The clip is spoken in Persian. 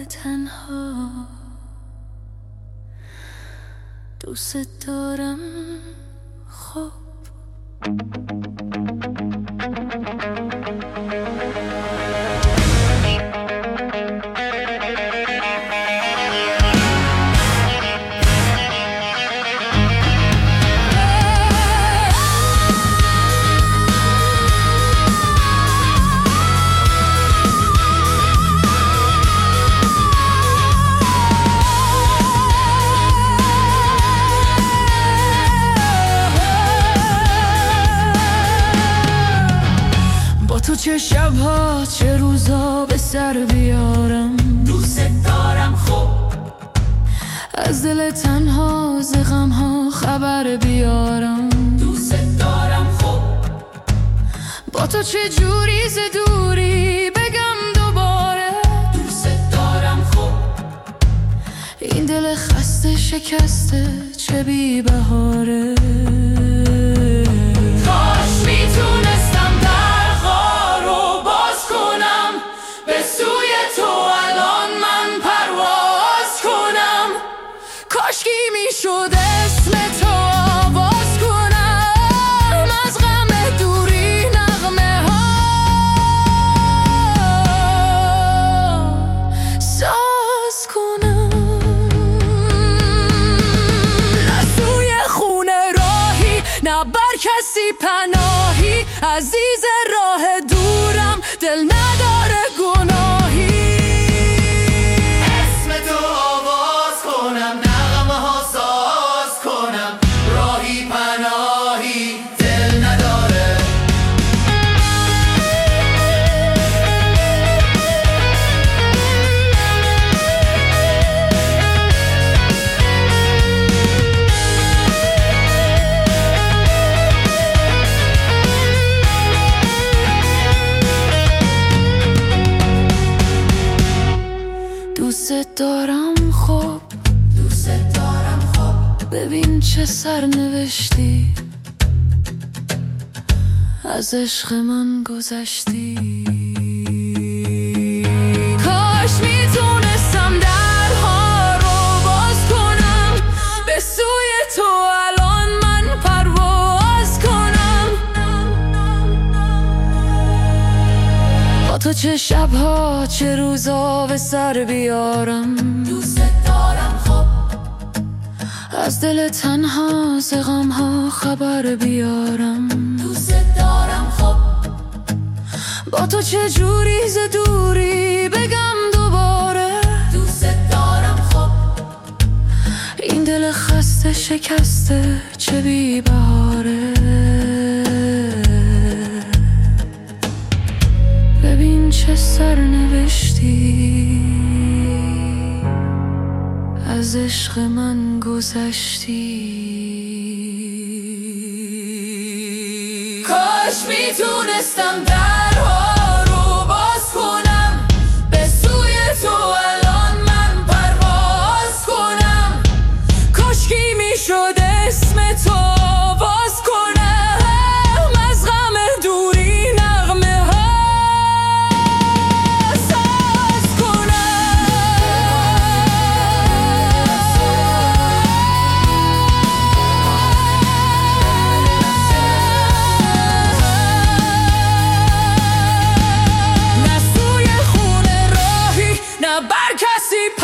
تنها دوست دارم خب تو چه شبها چه روزا به سر بیارم دوست دارم خب از دل تنها ز غمها خبر بیارم دوست دارم خب با تو چه جوری ز دوری بگم دوباره دوست دارم خب این دل خسته شکسته چه بی بهاره کاش میتونستم درها رو باز کنم به سوی تو الان من پرواز کنم کاشکی میشد اسم تو آواز کنم از غم دوری نغمه ها ساز کنم نه سوی خونه راهی نه بر کسی پناهی عزیز راه دورم دل نداره گناهی اسم تو آواز کنم نغمه ها ساز کنم راهی پناهی دل نداره دوست دارم خب دوست دارم خب ببین چه سرنوشتی از عشق من گذشتی کاش میتونستم درها رو باز کنم به سوی تو الان من پرواز کنم با تو چه شبها چه روزا به سر بیارم دوست دارم خب از دل تنها ز غمها خبر بیارم دوست دارم خب با تو چه جوری ز دوری بگم دوباره دوست دارم خب این دل خسته شکسته چه بی بهاره ببین چه سرنوشتی از عشق من گذشتی کاش میتونستم درها رو باز کنم به سوی تو الان من پرواز کنم کاشکی میشد اسم تو آواز کنم از غم دوری نغمه ها ساز کنم نه سوی خونه راهی نه بر کسی